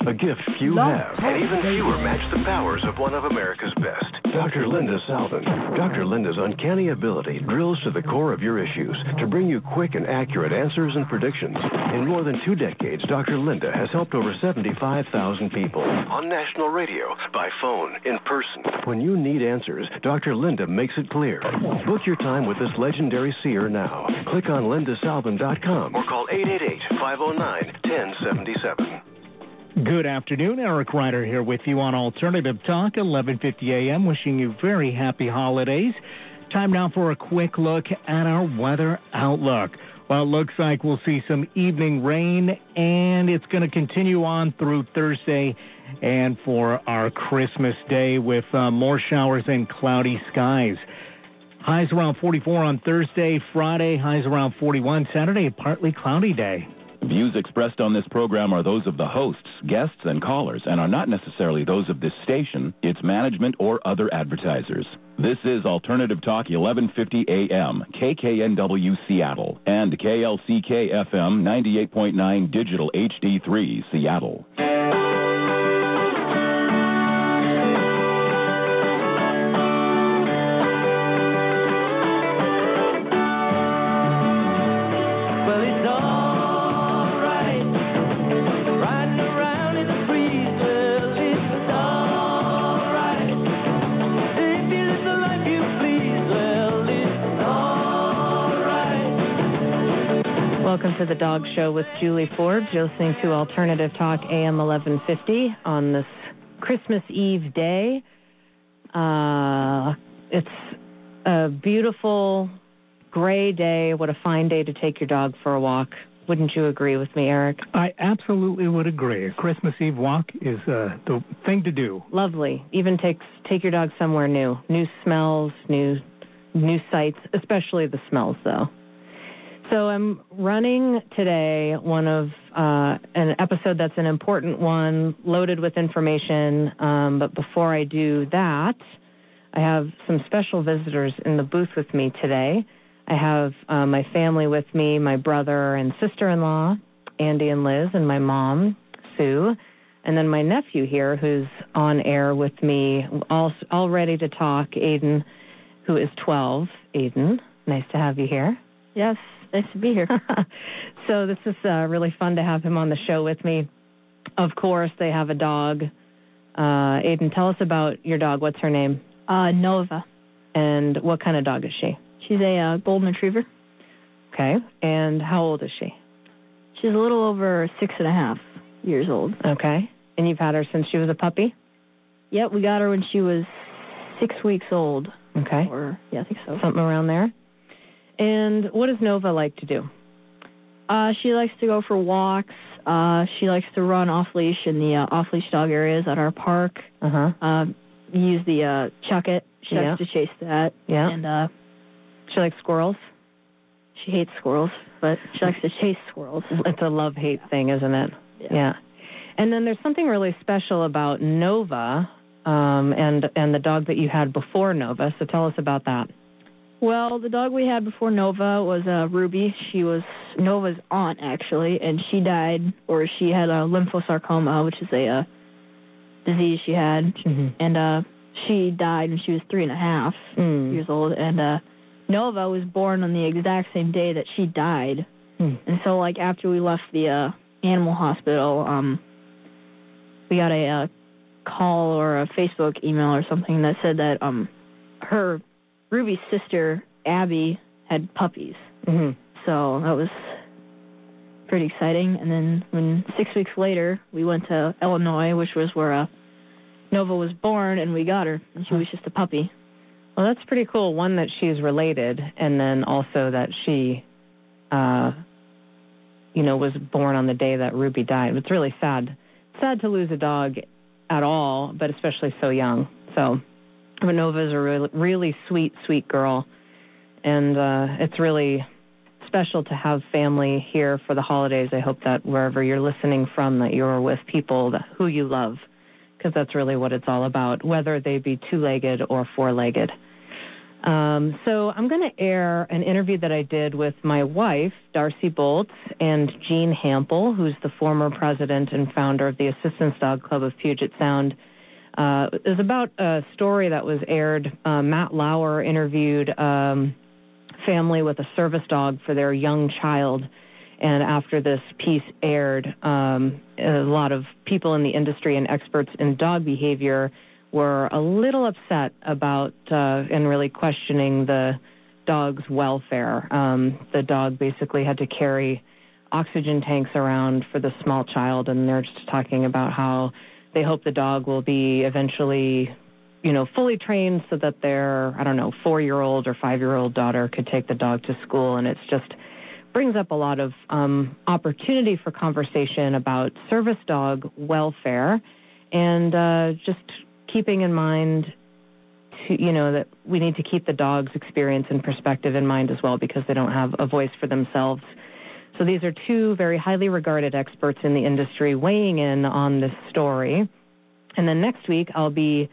a gift few have, and even fewer match the powers of one of America's best. Dr. Linda Salvin. Dr. Linda's uncanny ability drills to the core of your issues to bring you quick and accurate answers and predictions. In more than 2 decades, Dr. Linda has helped over 75,000 people on national radio, by phone, in person. When you need answers, Dr. Linda makes it clear. Book your time with this legendary seer now. Click on lindasalvin.com or call 888-509-1077. Good afternoon. Eric Ryder here with you on Alternative Talk, 11:50 a.m. Wishing you very happy holidays. Time now for a quick look at our weather outlook. Well, it looks like we'll see some evening rain, and it's going to continue on through Thursday and for our Christmas Day with more showers and cloudy skies. Highs around 44 on Thursday, Friday, highs around 41, Saturday, a partly cloudy day. Views expressed on this program are those of the hosts, guests, and callers, and are not necessarily those of this station, its management, or other advertisers. This is Alternative Talk 1150 AM, KKNW Seattle, and KLCK FM 98.9 Digital HD3 Seattle. Welcome to the Dog Show with Julie Forbes. You're listening to Alternative Talk AM 1150 on this Christmas Eve day. It's a beautiful gray day. What a fine day to take your dog for a walk. Wouldn't you agree with me, Eric? I absolutely would agree. A Christmas Eve walk is the thing to do. Lovely. Even take your dog somewhere new. New smells, new sights, especially the smells, though. So I'm running today an episode that's an important one, loaded with information. But before I do that, I have some special visitors in the booth with me today. I have my family with me, my brother and sister-in-law, Andy and Liz, and my mom, Sue, and then my nephew here who's on air with me, all ready to talk, Aiden, who is 12. Aiden, nice to have you here. Yes. Nice to be here. So this is really fun to have him on the show with me. Of course, they have a dog. Aiden, tell us about your dog. What's her name? Nova. And what kind of dog is she? She's a golden retriever. Okay. And how old is she? She's a little over 6.5 years old. Okay. And you've had her since she was a puppy? Yep, we got her when she was 6 weeks old. Okay. Yeah, I think so. Something around there? And what does Nova like to do? She likes to go for walks. She likes to run off-leash in the off-leash dog areas at our park. Use the chuck it. She likes to chase that. Yeah. And she likes squirrels? She hates squirrels, but she likes to chase squirrels. It's a love-hate thing, isn't it? Yeah. And then there's something really special about Nova and the dog that you had before Nova. So tell us about that. Well, the dog we had before Nova was Ruby. She was Nova's aunt, actually, and she died, or she had a lymphosarcoma, which is a disease she had, and she died when she was 3.5 years old, and Nova was born on the exact same day that she died, and so, like, after we left the animal hospital, we got a call or a Facebook email or something that said that her Ruby's sister, Abby, had puppies. So that was pretty exciting. And then when 6 weeks later, we went to Illinois, which was where Nova was born, and we got her. And she was just a puppy. Well, that's pretty cool. One, that she's related, and then also that she, was born on the day that Ruby died. It's really sad. Sad to lose a dog at all, but especially so young. So Nova is a really sweet, sweet girl, and it's really special to have family here for the holidays. I hope that wherever you're listening from, that you're with people who you love, because that's really what it's all about, whether they be two-legged or four-legged. So I'm going to air an interview that I did with my wife, Darcy Bolts, and Gene Hample, who's the former president and founder of the Assistance Dog Club of Puget Sound. It was about a story that was aired. Matt Lauer interviewed family with a service dog for their young child. And after this piece aired, a lot of people in the industry and experts in dog behavior were a little upset about and really questioning the dog's welfare. The dog basically had to carry oxygen tanks around for the small child, and they're just talking about how they hope the dog will be eventually, fully trained so that their, 4-year-old or 5-year-old daughter could take the dog to school. And it's just brings up a lot of opportunity for conversation about service dog welfare and just keeping in mind that we need to keep the dog's experience and perspective in mind as well, because they don't have a voice for themselves. So these are two very highly regarded experts in the industry weighing in on this story. And then next week I'll be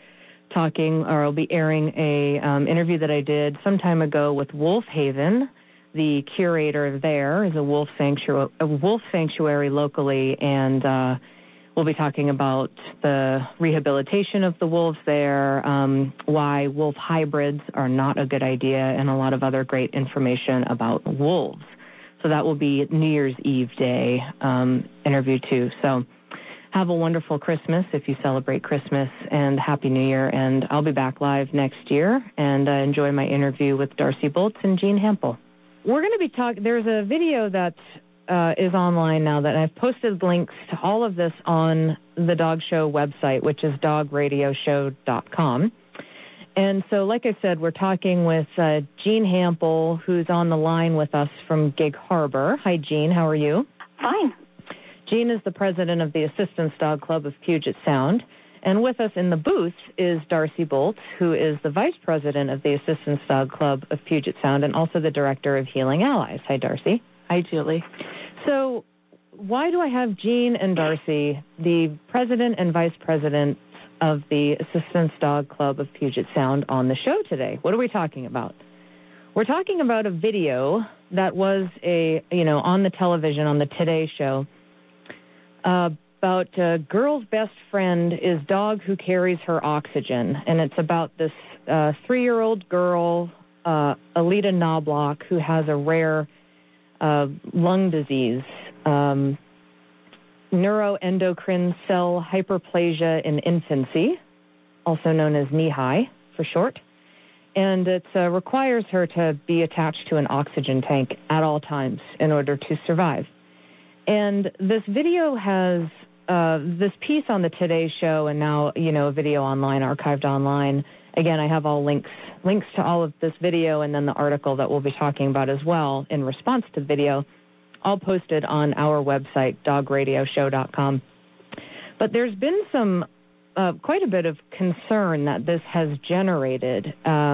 airing a interview that I did some time ago with Wolf Haven. The curator there is a wolf sanctuary locally, and we'll be talking about the rehabilitation of the wolves there, why wolf hybrids are not a good idea, and a lot of other great information about wolves. So that will be New Year's Eve Day interview too. So have a wonderful Christmas if you celebrate Christmas, and Happy New Year. And I'll be back live next year, and enjoy my interview with Darcy Bolts and Gene Hample. We're going to be talking, there's a video that is online now that I've posted links to all of this on the Dog Show website, which is dogradioshow.com. And so, like I said, we're talking with Gene Hample, who's on the line with us from Gig Harbor. Hi, Gene. How are you? Fine. Gene is the president of the Assistance Dog Club of Puget Sound. And with us in the booth is Darcy Bolts, who is the vice president of the Assistance Dog Club of Puget Sound and also the director of Healing Allies. Hi, Darcy. Hi, Julie. So why do I have Gene and Darcy, the president and vice president of the Assistance Dog Club of Puget Sound, on the show today? What are we talking about? We're talking about a video that was on the television on the Today Show about a girl's best friend is dog who carries her oxygen, and it's about this 3-year-old girl, Alita Knobloch, who has a rare lung disease, neuroendocrine cell hyperplasia in infancy, also known as NEHI for short, and it requires her to be attached to an oxygen tank at all times in order to survive. And this video has this piece on the Today Show, and now a video online, archived online. Again, I have all links to all of this video, and then the article that we'll be talking about as well in response to the video, all posted on our website, dogradioshow.com. But there's been some quite a bit of concern that this has generated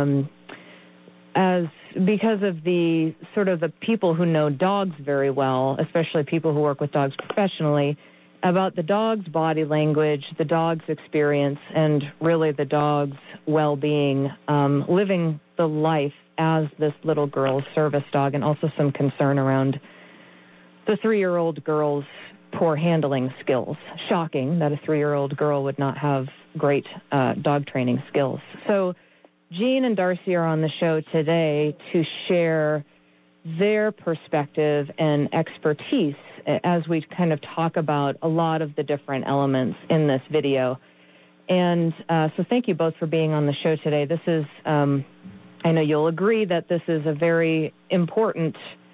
because of the sort of the people who know dogs very well, especially people who work with dogs professionally, about the dog's body language, the dog's experience, and really the dog's well-being, living the life as this little girl's service dog, and also some concern around the 3-year-old girl's poor handling skills. Shocking that a 3-year-old girl would not have great dog training skills. So Gene and Darcy are on the show today to share their perspective and expertise as we kind of talk about a lot of the different elements in this video. And so thank you both for being on the show today. This is, I know you'll agree that this is a very important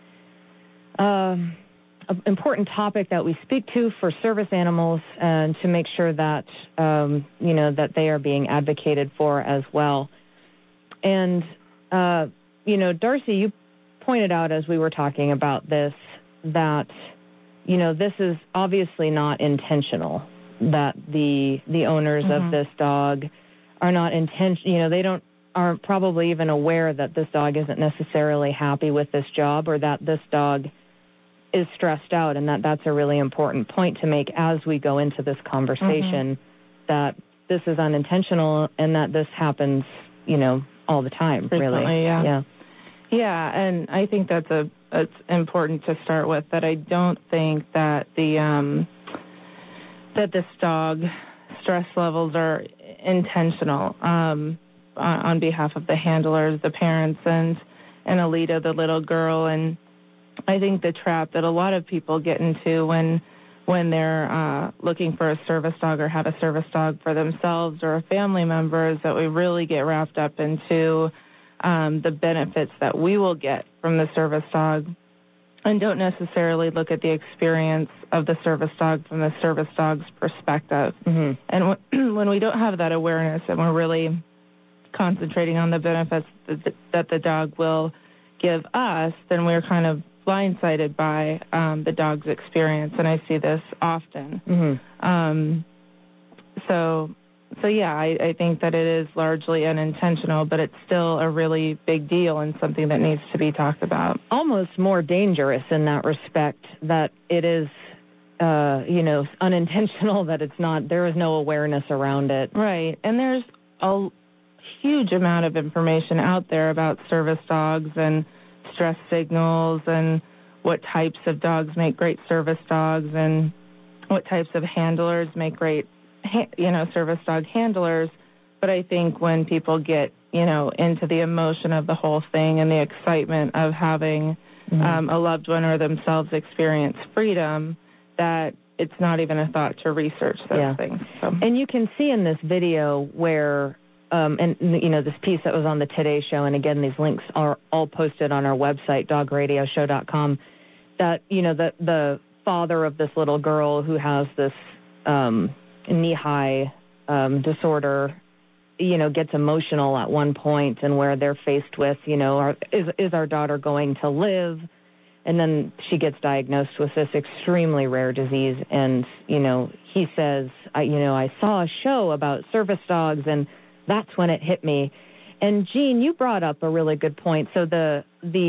topic that we speak to for service animals, and to make sure that, that they are being advocated for as well. And, Darcy, you pointed out as we were talking about this that, this is obviously not intentional, that the owners of this dog are not they aren't probably even aware that this dog isn't necessarily happy with this job, or that this dog is stressed out, and that's a really important point to make as we go into this conversation, that this is unintentional and that this happens, all the time, frequently, really. Yeah, and I think it's important to start with that I don't think that that this dog stress levels are intentional on behalf of the handlers, the parents, and Alita, the little girl. And I think the trap that a lot of people get into when they're looking for a service dog or have a service dog for themselves or a family member is that we really get wrapped up into the benefits that we will get from the service dog and don't necessarily look at the experience of the service dog from the service dog's perspective. Mm-hmm. And when we don't have that awareness and we're really concentrating on the benefits that the dog will give us, then we're kind of blindsided by the dog's experience, and I see this often. Mm-hmm. So yeah, I think that it is largely unintentional, but it's still a really big deal and something that needs to be talked about. Almost more dangerous in that respect, that it is, unintentional, that it's not, there is no awareness around it. Right, and there's a huge amount of information out there about service dogs and stress signals and what types of dogs make great service dogs and what types of handlers make great service dog handlers. But I think when people get, into the emotion of the whole thing and the excitement of having a loved one or themselves experience freedom, that it's not even a thought to research those things. So. And you can see in this video where, this piece that was on the Today Show, and again, these links are all posted on our website, dogradioshow.com, that, the father of this little girl who has this knee-high disorder, gets emotional at one point, and where they're faced with, is our daughter going to live? And then she gets diagnosed with this extremely rare disease, and, he says, I saw a show about service dogs, and that's when it hit me. And, Jean, you brought up a really good point. So the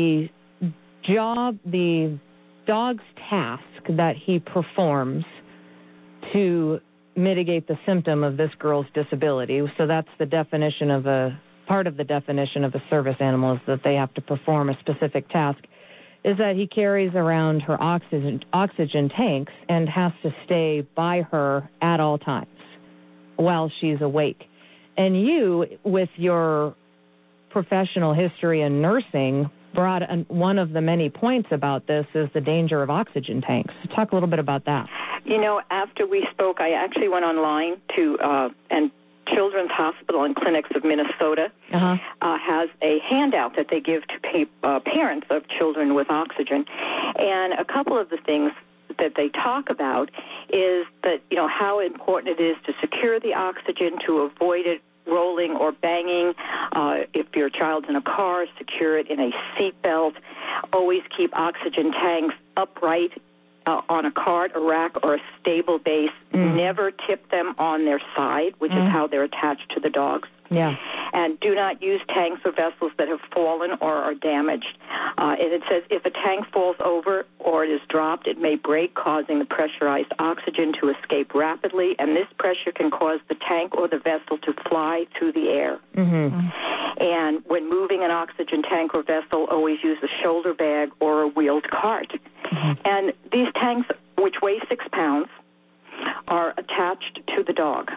dog's task that he performs to mitigate the symptom of this girl's disability, so that's the definition of part of the definition of a service animal, is that they have to perform a specific task, is that he carries around her oxygen tanks and has to stay by her at all times while she's awake. And you, with your professional history in nursing, brought one of the many points about this is the danger of oxygen tanks. Talk a little bit about that. After we spoke, I actually went online to and Children's Hospital and Clinics of Minnesota has a handout that they give to parents of children with oxygen. And a couple of the things that they talk about is that, how important it is to secure the oxygen, to avoid it rolling or banging. If your child's in a car, secure it in a seat belt. Always keep oxygen tanks upright on a cart, a rack, or a stable base. Never tip them on their side, which is how they're attached to the dogs. Yeah. And do not use tanks or vessels that have fallen or are damaged. And it says if a tank falls over or it is dropped, it may break, causing the pressurized oxygen to escape rapidly, and this pressure can cause the tank or the vessel to fly through the air. And when moving an oxygen tank or vessel, always use a shoulder bag or a wheeled cart. And these tanks, which weigh 6 pounds, are attached to the dog.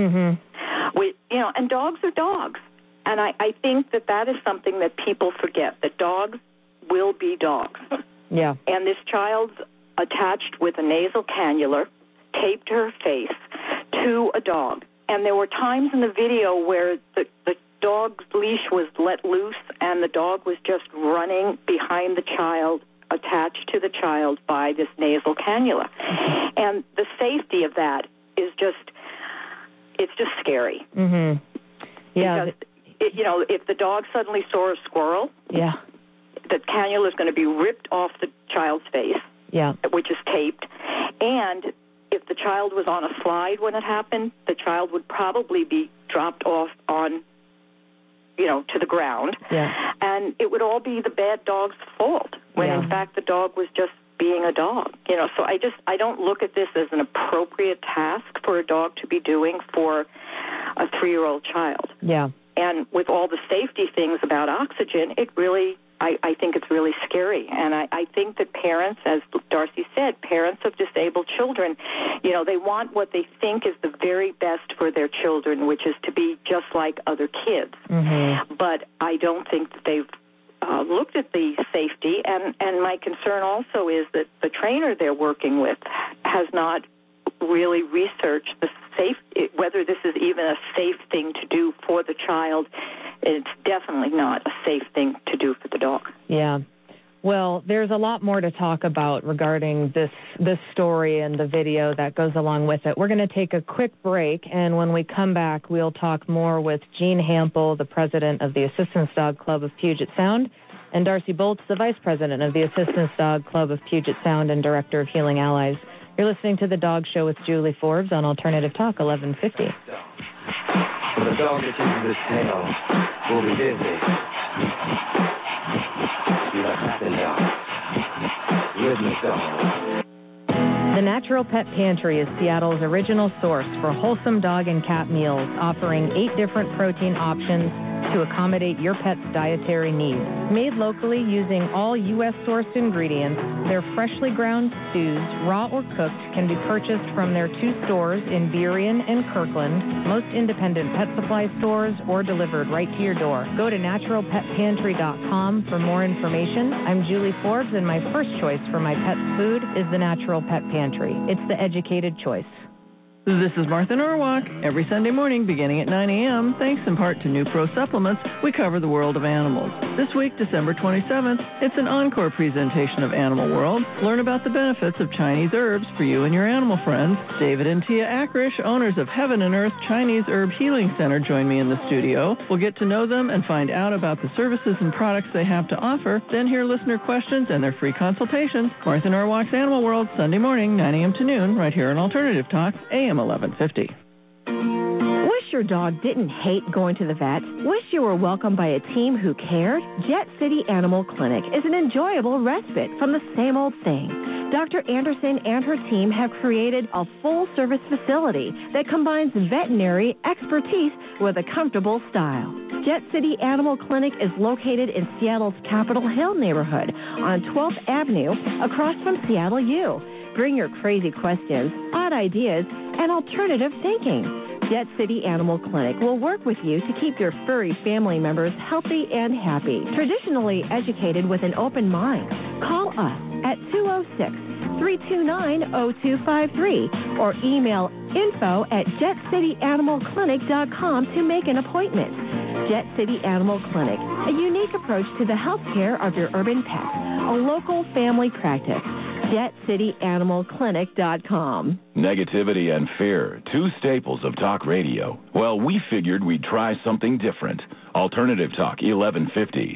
And dogs are dogs. And I think that is something that people forget, that dogs will be dogs. Yeah. And this child's attached with a nasal cannula, taped to her face, to a dog. And there were times in the video where the dog's leash was let loose and the dog was just running behind the child, attached to the child by this nasal cannula. And the safety of that is it's just scary. Yeah. Because, if the dog suddenly saw a squirrel, the cannula is going to be ripped off the child's face, which is taped. And if the child was on a slide when it happened, the child would probably be dropped off on, to the ground. And it would all be the bad dog's fault, when in fact the dog was just being a dog. So I don't look at this as an appropriate task for a dog to be doing for a 3-year-old child. Yeah. And with all the safety things about oxygen, it really, I think it's really scary. And I think that parents, as Darcy said, parents of disabled children, they want what they think is the very best for their children, which is to be just like other kids. Mm-hmm. But I don't think that they've looked at the safety. And my concern also is that the trainer they're working with has not really researched whether this is even a safe thing to do for the child. It's definitely not a safe thing to do for the dog. Yeah. Well, there's a lot more to talk about regarding this story and the video that goes along with it. We're going to take a quick break, and when we come back, we'll talk more with Jean Hampel, the president of the Assistance Dog Club of Puget Sound, and Darcy Bolts, the vice president of the Assistance Dog Club of Puget Sound and director of Healing Allies. You're listening to The Dog Show with Julie Forbes on Alternative Talk 1150. For the dog that chases this tail will be busy. You're a happy dog. Rhythmic dog. The Natural Pet Pantry is Seattle's original source for wholesome dog and cat meals, offering 8 different protein options to accommodate your pet's dietary needs. Made locally using all U.S.-sourced ingredients, their freshly ground stews, raw or cooked, can be purchased from their 2 stores in Burien and Kirkland, most independent pet supply stores, or delivered right to your door. Go to naturalpetpantry.com for more information. I'm Julie Forbes, and my first choice for my pet's food is the Natural Pet Pantry. It's the educated choice. This is Martha Norwalk. Every Sunday morning beginning at 9 a.m., thanks in part to New Pro Supplements, we cover the world of animals. This week, December 27th, it's an encore presentation of Animal World. Learn about the benefits of Chinese herbs for you and your animal friends. David and Tia Akrish, owners of Heaven and Earth Chinese Herb Healing Center, join me in the studio. We'll get to know them and find out about the services and products they have to offer, then hear listener questions and their free consultations. Martha Norwalk's Animal World, Sunday morning, 9 a.m. to noon, right here on Alternative Talk, AM 1150. Wish your dog didn't hate going to the vet? Wish you were welcomed by a team who cared? Jet City Animal Clinic is an enjoyable respite from the same old thing. Dr. Anderson and her team have created a full-service facility that combines veterinary expertise with a comfortable style. Jet City Animal Clinic is located in Seattle's Capitol Hill neighborhood on 12th Avenue across from Seattle U. Bring your crazy questions, odd ideas, and alternative thinking. Jet City Animal Clinic will work with you to keep your furry family members healthy and happy. Traditionally educated with an open mind. Call us at 206-329-0253 or email info@jetcityanimalclinic.com to make an appointment. Jet City Animal Clinic, a unique approach to the health care of your urban pet, a local family practice. JetCityAnimalClinic.com. Negativity and fear, 2 staples of talk radio. Well, we figured we'd try something different. Alternative Talk 1150.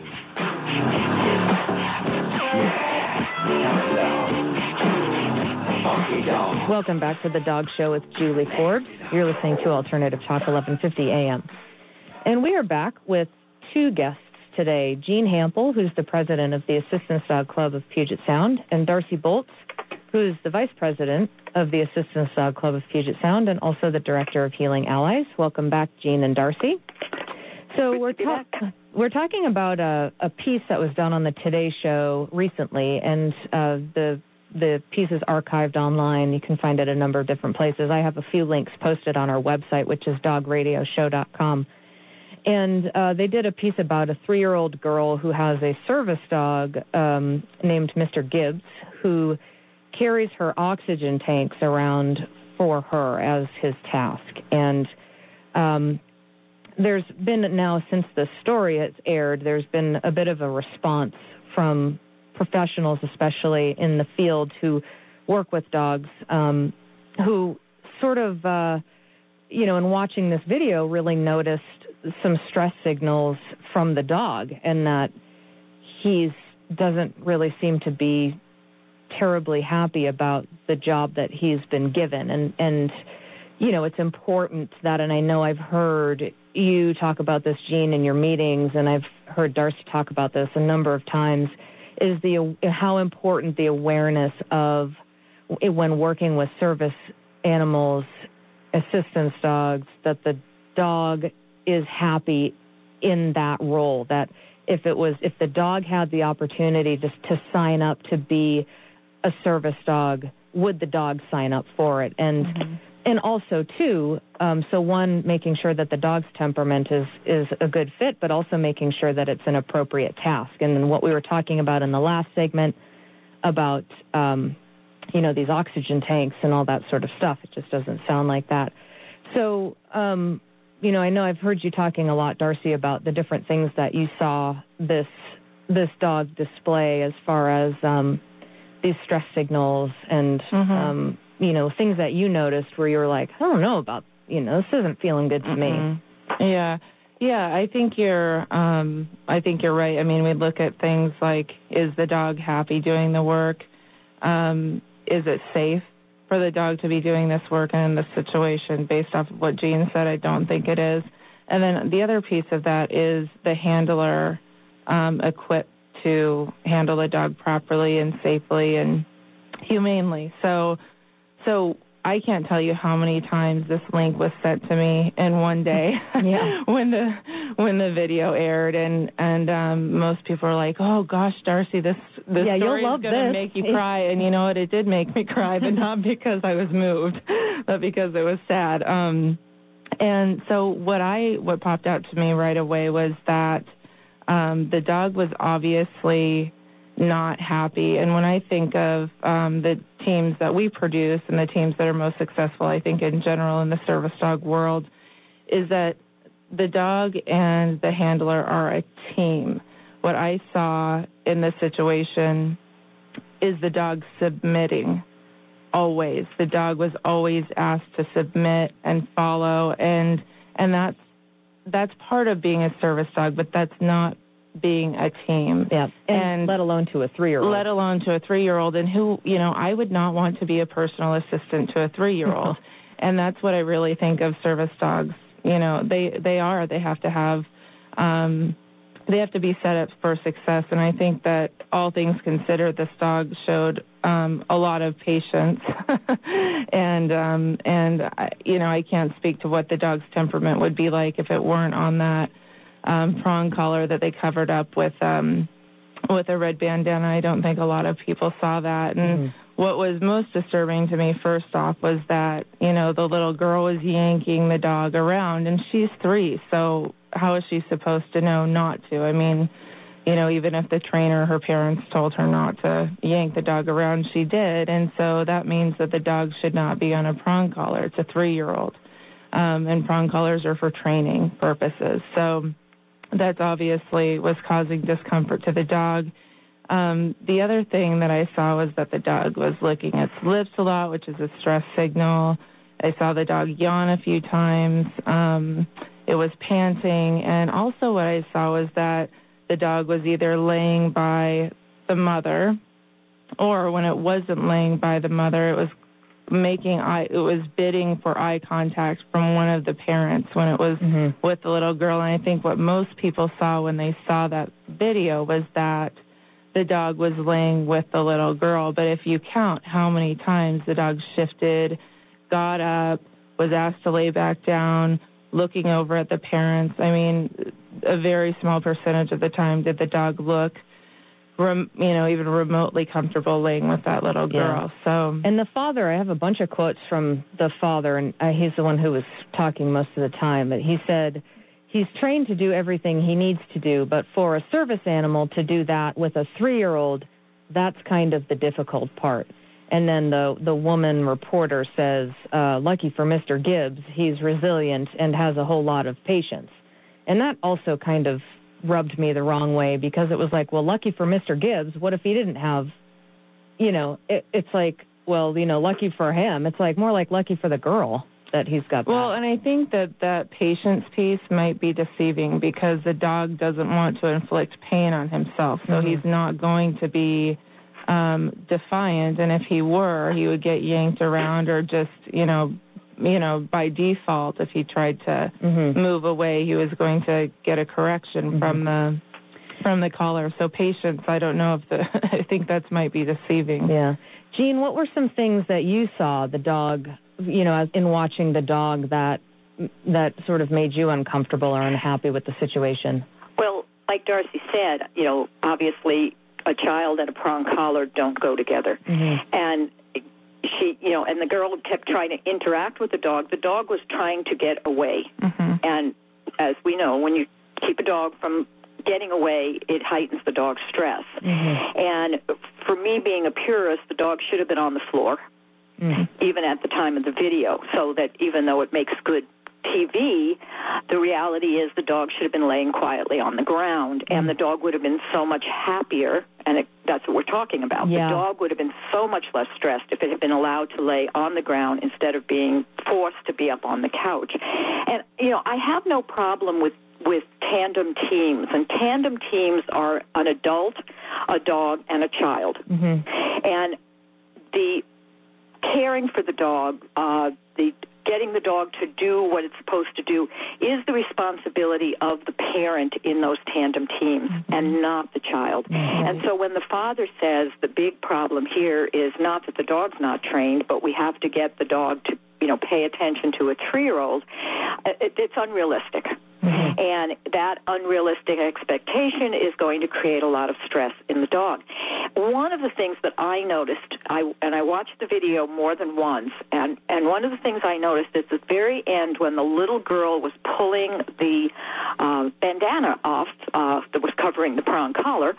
Welcome back to The Dog Show with Julie Forbes. You're listening to Alternative Talk 1150 AM. And we are back with 2 guests today, Jean Hampel, who's the president of the Assistance Dog Club of Puget Sound, and Darcy Bolts, who's the vice president of the Assistance Dog Club of Puget Sound and also the director of Healing Allies. Welcome back, Jean and Darcy. So we're talking about a piece that was done on the Today Show recently, and the piece is archived online. You can find it a number of different places. I have a few links posted on our website, which is dogradioshow.com. And they did a piece about a 3-year-old girl who has a service dog named Mr. Gibbs, who carries her oxygen tanks around for her as his task. And there's been now, since the story has aired, there's been a bit of a response from professionals, especially in the field, who work with dogs, who sort of, in watching this video, really noticed some stress signals from the dog, and that he doesn't really seem to be terribly happy about the job that he's been given. And it's important that, and I know I've heard you talk about this, Jean, in your meetings, and I've heard Darcy talk about this a number of times, is how important the awareness of, when working with service animals, assistance dogs, that the dog is happy in that role. That if the dog had the opportunity to sign up to be a service dog, would the dog sign up for it? And also, too, so one, making sure that the dog's temperament is a good fit, but also making sure that it's an appropriate task. And then what we were talking about in the last segment about, these oxygen tanks and all that sort of stuff, it just doesn't sound like that. So, I know I've heard you talking a lot, Darcy, about the different things that you saw this dog display as far as these stress signals and, things that you noticed where you were like, I don't know about, this isn't feeling good to me. Yeah. Yeah, I think you're right. I mean, we look at things like, is the dog happy doing the work? Is it safe for the dog to be doing this work and in this situation? Based off of what Jean said, I don't think it is. And then the other piece of that is the handler equipped to handle the dog properly and safely and humanely. So I can't tell you how many times this link was sent to me in one day when the video aired, and most people are like, "Oh gosh, Darcy, this story is going to make you cry." And you know what? It did make me cry, but not because I was moved, but because it was sad. And so what popped out to me right away was that the dog was obviously not happy. And when I think of the teams that we produce and the teams that are most successful, I think in general in the service dog world, is that the dog and the handler are a team. What I saw in this situation is the dog submitting always. The dog was always asked to submit and follow, and that's part of being a service dog, but that's not being a team. Yeah, and let alone to a 3-year-old. Let alone to a 3-year-old, and who, I would not want to be a personal assistant to a 3-year-old. And that's what I really think of service dogs. They have to have, they have to be set up for success. And I think that all things considered, this dog showed a lot of patience. and I can't speak to what the dog's temperament would be like if it weren't on that prong collar that they covered up with a red bandana. I don't think a lot of people saw that. And what was most disturbing to me, first off, was that, the little girl was yanking the dog around, and she's 3, so how is she supposed to know not to? I mean, even if the trainer, her parents told her not to yank the dog around, she did, and so that means that the dog should not be on a prong collar. It's a 3-year-old, and prong collars are for training purposes. So that obviously was causing discomfort to the dog. The other thing that I saw was that the dog was licking its lips a lot, which is a stress signal. I saw the dog yawn a few times. It was panting. And also what I saw was that the dog was either laying by the mother, or when it wasn't laying by the mother, it was bidding for eye contact from one of the parents when it was with the little girl. And I think what most people saw when they saw that video was that the dog was laying with the little girl. But if you count how many times the dog shifted, got up, was asked to lay back down, looking over at the parents, I mean, a very small percentage of the time did the dog look even remotely comfortable laying with that little girl. So, and the father, I have a bunch of quotes from the father, and he's the one who was talking most of the time, but he said he's trained to do everything he needs to do, but for a service animal to do that with a 3-year-old, that's kind of the difficult part. And then the woman reporter says, lucky for Mr. Gibbs, he's resilient and has a whole lot of patience. And that also kind of rubbed me the wrong way, because it was like, well, lucky for Mr. Gibbs, what if he didn't have, it's like, well, lucky for him. It's like more like lucky for the girl that he's got that. Well, and I think that patience piece might be deceiving, because the dog doesn't want to inflict pain on himself, so he's not going to be defiant, and if he were, he would get yanked around, or just, by default, if he tried to move away, he was going to get a correction from the collar. So patience, I don't know if I think that might be deceiving. Yeah. Jean, what were some things that you saw the dog, in watching the dog that that sort of made you uncomfortable or unhappy with the situation? Well, like Darcy said, obviously a child and a prong collar don't go together. Mm-hmm. And she, and the girl kept trying to interact with the dog. The dog was trying to get away. Mm-hmm. And as we know, when you keep a dog from getting away, it heightens the dog's stress. Mm-hmm. And for me, being a purist, the dog should have been on the floor, even at the time of the video, so that even though it makes good TV, the reality is the dog should have been laying quietly on the ground, and the dog would have been so much happier, and that's what we're talking about. Yeah. The dog would have been so much less stressed if it had been allowed to lay on the ground instead of being forced to be up on the couch. And, I have no problem with tandem teams, and tandem teams are an adult, a dog, and a child. Mm-hmm. And the caring for the dog, the getting the dog to do what it's supposed to do is the responsibility of the parent in those tandem teams, mm-hmm. and not the child. Mm-hmm. And so when the father says the big problem here is not that the dog's not trained, but we have to get the dog to, pay attention to a 3-year-old, it's unrealistic. Mm-hmm. And that unrealistic expectation is going to create a lot of stress in the dog. One of the things that I noticed, I watched the video more than once, and one of the things I noticed is at the very end when the little girl was pulling the bandana off that was covering the prong collar,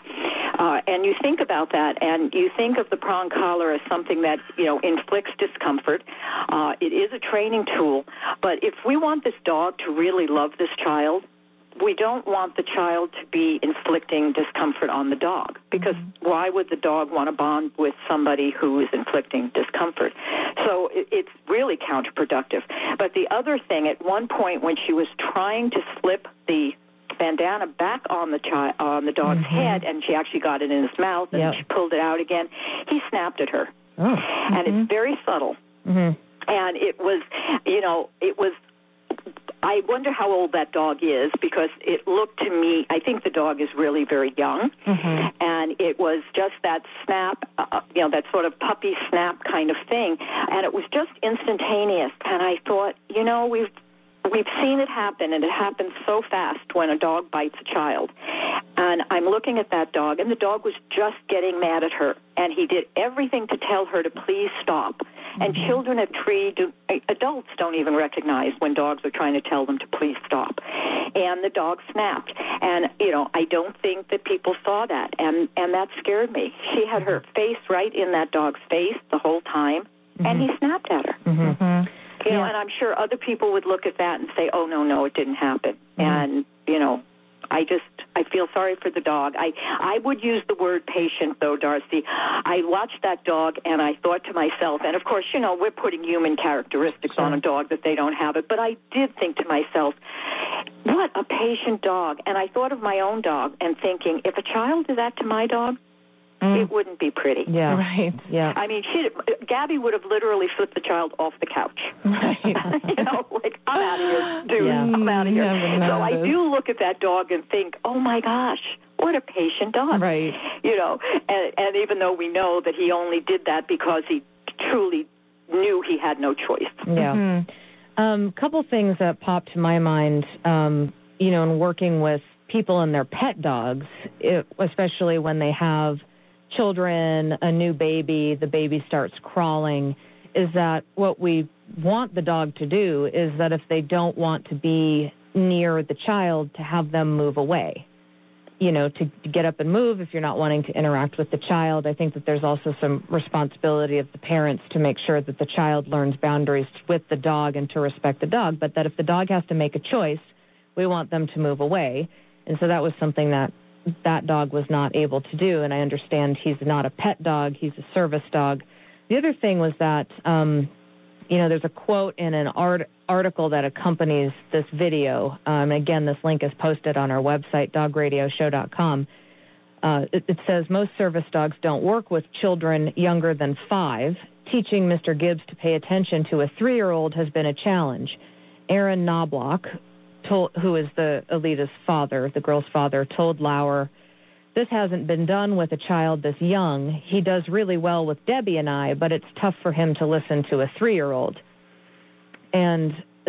and you think about that, and you think of the prong collar as something that, inflicts discomfort. It is a training tool, but if we want this dog to really love this child, we don't want the child to be inflicting discomfort on the dog, because why would the dog want to bond with somebody who is inflicting discomfort? So it's really counterproductive. But the other thing, at one point when she was trying to slip the bandana back on the dog's head, and she actually got it in his mouth, and she pulled it out again, he snapped at her. Oh. And it's very subtle. Mm-hmm. And it was, I wonder how old that dog is, because it looked to me, I think the dog is really very young, mm-hmm. and it was just that snap, that sort of puppy snap kind of thing, and it was just instantaneous, and I thought, we've seen it happen, and it happens so fast when a dog bites a child. And I'm looking at that dog, and the dog was just getting mad at her, and he did everything to tell her to please stop. Mm-hmm. And children at 3, adults don't even recognize when dogs are trying to tell them to please stop. And the dog snapped. And, I don't think that people saw that, and that scared me. She had her face right in that dog's face the whole time, mm-hmm. and he snapped at her. Mm-hmm. And I'm sure other people would look at that and say, oh, no, it didn't happen. Mm-hmm. And, I feel sorry for the dog. I would use the word patient, though, Darcy. I watched that dog, and I thought to myself, and, of course, we're putting human characteristics on a dog that they don't have it, but I did think to myself, what a patient dog. And I thought of my own dog and thinking, if a child did that to my dog, it wouldn't be pretty. Yeah. Right. Yeah. I mean, Gabby would have literally flipped the child off the couch. Right. I'm out of here, dude. Yeah. I'm out of here. So I do look at that dog and think, oh, my gosh, what a patient dog. Right. And even though we know that he only did that because he truly knew he had no choice. Yeah. Mm-hmm. Couple things that popped to my mind, in working with people and their pet dogs, especially when they have children, a new baby, the baby starts crawling, is that what we want the dog to do is that if they don't want to be near the child, to have them move away, to get up and move if you're not wanting to interact with the child. I think that there's also some responsibility of the parents to make sure that the child learns boundaries with the dog and to respect the dog, but that if the dog has to make a choice, we want them to move away. And so that was something that dog was not able to do, and I understand he's not a pet dog, he's a service dog. The other thing was that, there's a quote in an article that accompanies this video, and again, this link is posted on our website, dogradioshow.com. It says, most service dogs don't work with children younger than 5. Teaching Mr. Gibbs to pay attention to a 3-year-old has been a challenge. Aaron Knobloch, who is the Alita's father, the girl's father, told Lauer, this hasn't been done with a child this young. He does really well with Debbie and I, but it's tough for him to listen to a 3-year-old. And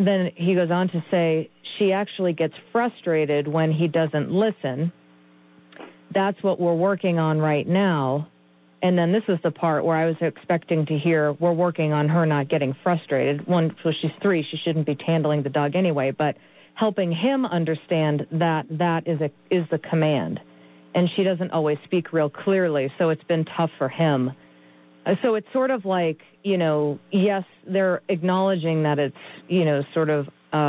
then he goes on to say she actually gets frustrated when he doesn't listen. That's what we're working on right now. And then this is the part where I was expecting to hear we're working on her not getting frustrated. One, so she's 3, she shouldn't be handling the dog anyway, but helping him understand that is the command. And she doesn't always speak real clearly, so it's been tough for him. So it's sort of like, yes, they're acknowledging that it's, sort of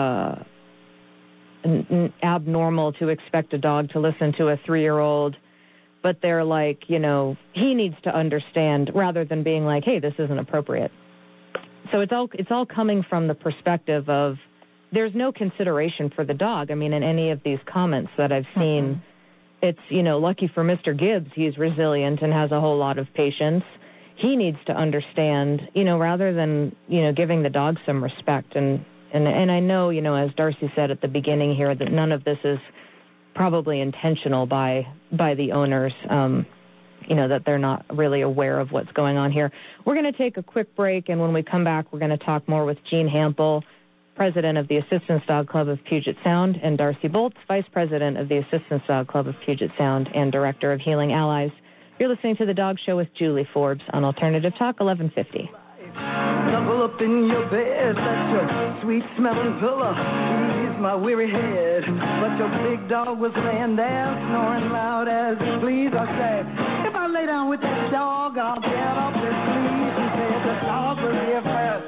abnormal to expect a dog to listen to a 3-year-old, but they're like, he needs to understand rather than being like, hey, this isn't appropriate. So it's all coming from the perspective of there's no consideration for the dog. I mean, in any of these comments that I've seen, it's, lucky for Mr. Gibbs, he's resilient and has a whole lot of patience. He needs to understand, rather than, giving the dog some respect. And I know, as Darcy said at the beginning here, that none of this is probably intentional by the owners, that they're not really aware of what's going on here. We're going to take a quick break, and when we come back, we're going to talk more with Jean Hampel, President of the Assistance Dog Club of Puget Sound, and Darcy Bolts, Vice President of the Assistance Dog Club of Puget Sound and Director of Healing Allies. You're listening to The Dog Show with Julie Forbes on Alternative Talk 1150. Snuggle up in your bed, that's your sweet-smelling pillow. Ease my weary head. But your big dog was laying there, snoring loud as he pleased. I said, if I lay down with that dog, I'll get off this leash. He said, the dog was here first.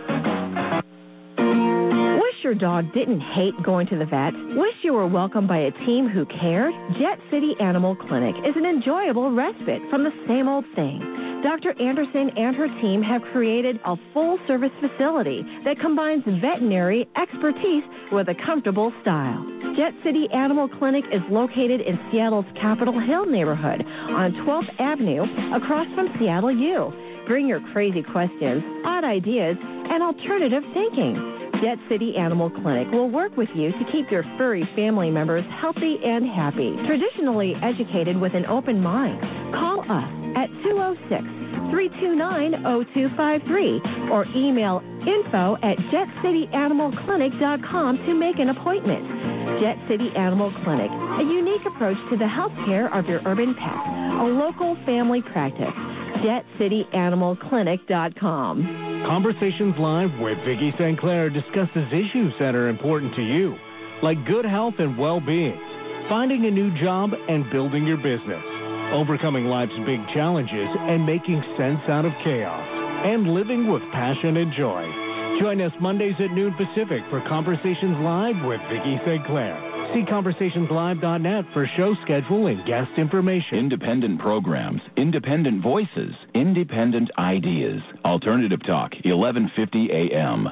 Wish your dog didn't hate going to the vet? Wish you were welcomed by a team who cared? Jet City Animal Clinic is an enjoyable respite from the same old thing. Dr. Anderson and her team have created a full-service facility that combines veterinary expertise with a comfortable style. Jet City Animal Clinic is located in Seattle's Capitol Hill neighborhood on 12th Avenue across from Seattle U. Bring your crazy questions, odd ideas, and alternative thinking. Jet City Animal Clinic will work with you to keep your furry family members healthy and happy, traditionally educated with an open mind. Call us at 206-329-0253 or email info@jetcityanimalclinic.com to make an appointment. Jet City Animal Clinic, a unique approach to the health care of your urban pets, a local family practice. JetCityAnimalClinic.com. Conversations Live with Vicki St. Clair discusses issues that are important to you, like good health and well-being, finding a new job and building your business, overcoming life's big challenges and making sense out of chaos, and living with passion and joy. Join us Mondays at noon Pacific for Conversations Live with Vicki St. Clair. See conversationslive.net for show schedule and guest information. Independent programs, independent voices, independent ideas. Alternative Talk, 1150 AM.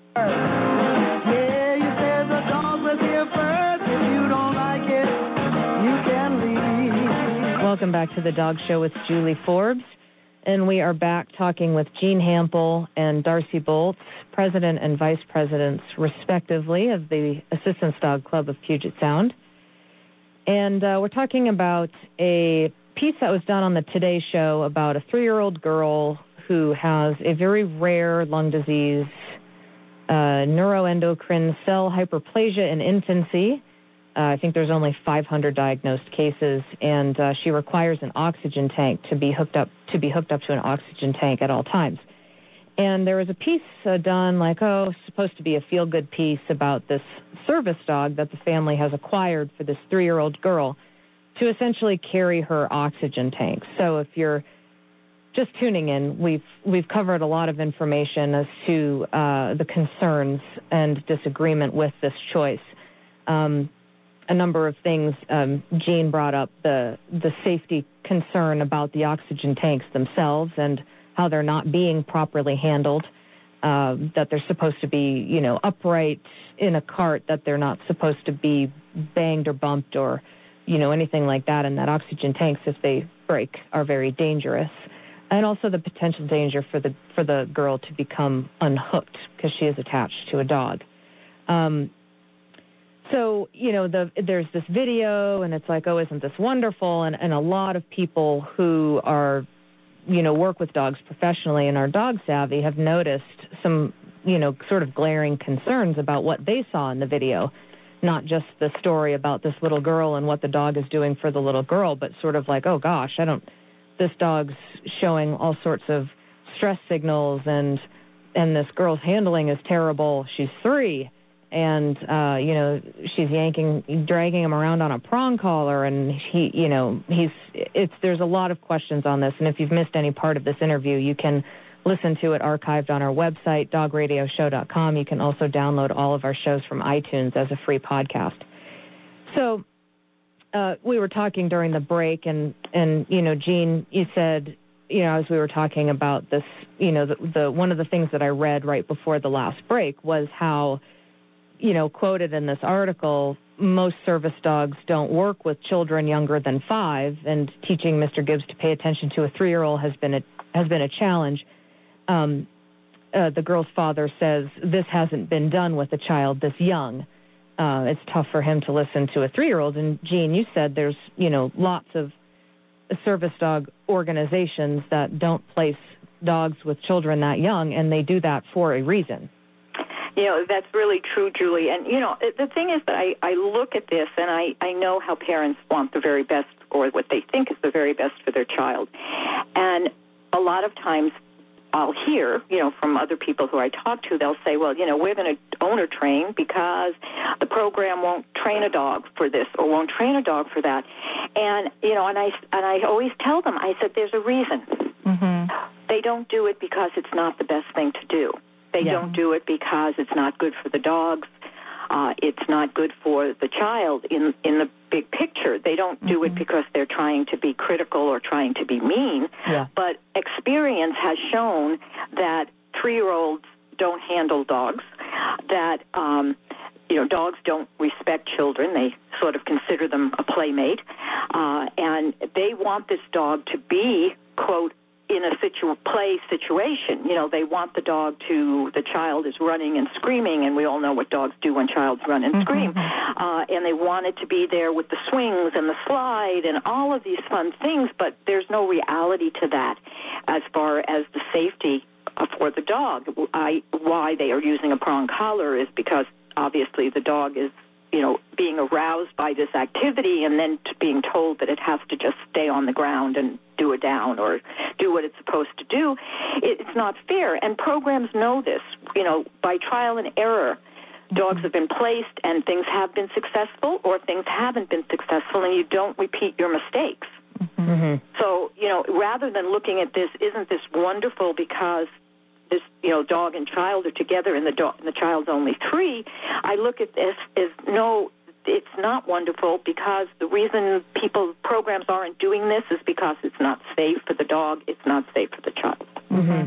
Yeah, you said the dog was here first. If you don't like it, you can leave. Welcome back to The Dog Show with Julie Forbes. And we are back talking with Jean Hampel and Darcy Bolts, President and Vice Presidents, respectively, of the Assistance Dog Club of Puget Sound. And we're talking about a piece that was done on the Today Show about a 3-year-old girl who has a very rare lung disease, neuroendocrine cell hyperplasia in infancy. I think there's only 500 diagnosed cases, and she requires an oxygen tank to be hooked up to an oxygen tank at all times. And there was a piece done supposed to be a feel-good piece about this service dog that the family has acquired for this 3-year-old girl to essentially carry her oxygen tank. So if you're just tuning in, we've covered a lot of information as to the concerns and disagreement with this choice. A number of things. Jean brought up the safety concern about the oxygen tanks themselves and how they're not being properly handled, that they're supposed to be, upright in a cart, that they're not supposed to be banged or bumped or, anything like that. And that oxygen tanks, if they break, are very dangerous. And also the potential danger for the girl to become unhooked because she is attached to a dog. So, there's this video, and it's like, oh, isn't this wonderful? And a lot of people who are, work with dogs professionally and are dog savvy have noticed some sort of glaring concerns about what they saw in the video. Not just the story about this little girl and what the dog is doing for the little girl, but sort of like, oh gosh, this dog's showing all sorts of stress signals, and this girl's handling is terrible. She's 3, and she's dragging him around on a prong collar, and there's a lot of questions on this. And if you've missed any part of this interview, you can listen to it archived on our website, dogradioshow.com. You can also download all of our shows from iTunes as a free podcast. So we were talking during the break, and Jean, you said, as we were talking about this, the one of the things that I read right before the last break was how, quoted in this article, most service dogs don't work with children younger than 5, and teaching Mr. Gibbs to pay attention to a 3-year-old has been a challenge. The girl's father says this hasn't been done with a child this young. It's tough for him to listen to a 3-year-old. And, Jean, you said there's, lots of service dog organizations that don't place dogs with children that young, and they do that for a reason. That's really true, Julie. And, the thing is that I look at this, and I know how parents want the very best, or what they think is the very best for their child. And a lot of times I'll hear, from other people who I talk to, they'll say, well, we're going to owner train because the program won't train a dog for this or won't train a dog for that. And, and I always tell them, I said, there's a reason. Mm-hmm. They don't do it because it's not the best thing to do. They don't do it because it's not good for the dogs. It's not good for the child in the big picture. They don't do it because they're trying to be critical or trying to be mean. Yeah. But experience has shown that 3-year-olds don't handle dogs, that dogs don't respect children. They sort of consider them a playmate. And they want this dog to be, quote, in a play situation. They want the child is running and screaming, and we all know what dogs do when childs run and scream. And they want it to be there with the swings and the slide and all of these fun things, but there's no reality to that as far as the safety for the dog. Why they are using a prong collar is because obviously the dog is being aroused by this activity and then being told that it has to just stay on the ground and do it down or do what it's supposed to do. It's not fair. And programs know this. By trial and error, dogs have been placed and things have been successful or things haven't been successful, and you don't repeat your mistakes. Mm-hmm. So, rather than looking at this, isn't this wonderful because this, dog and child are together and the child's only 3, I look at this as, no, it's not wonderful because the reason programs aren't doing this is because it's not safe for the dog, it's not safe for the child. Mm-hmm.